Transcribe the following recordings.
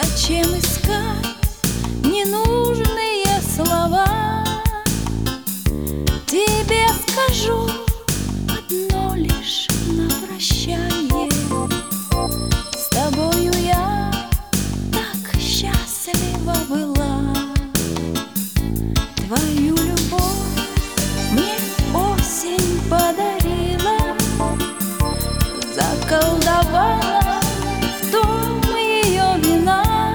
Зачем искать ненужные слова? Тебе скажу одно лишь на прощание: с тобою я так счастлива была. Твою любовь мне осень подарила, заколдовала в том ее вина.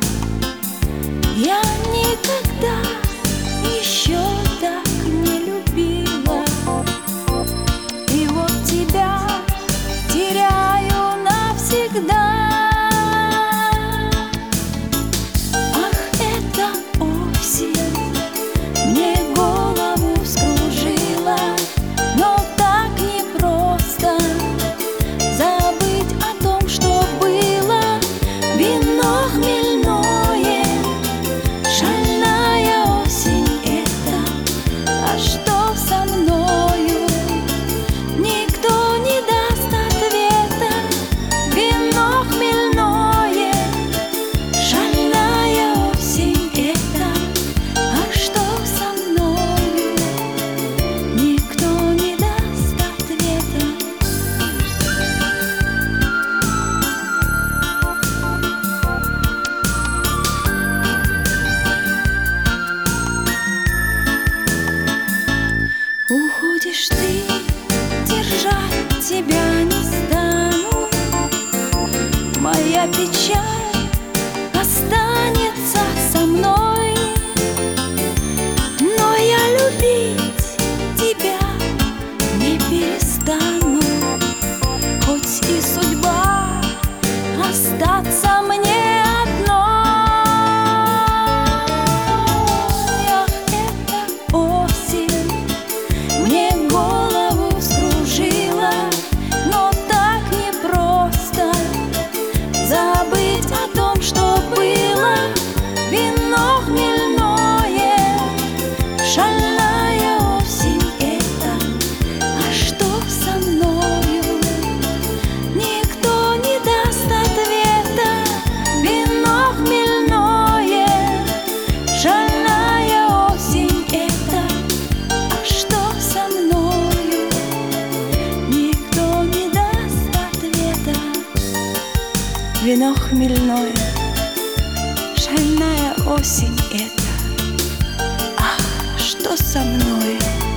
Я никогда еще так не любила, и вот тебя теряю навсегда. Ах, эта осень мне голову вскружила, но так непросто забыть о том, что было. Вино хмельное, шальная осень это, а что со мною? Никто не даст ответа. Вино хмельное, шальная осень это, а что со мною? Никто не даст ответа. Уходишь ты, держать тебя не стану. Моя печаль останется со мной, но я любить тебя не перестану. Хоть и судьба остаться мне одной. Ах, эта осень мне голову вскружила, но так непросто забыть о том, что было. Вино хмельное, шальная осень это, а что со мною? Никто не даст ответа. Вино хмельное, шальная осень это, а что со мною? Никто не даст ответа. Вино хмельное, шальная осень это, ах, что со мною?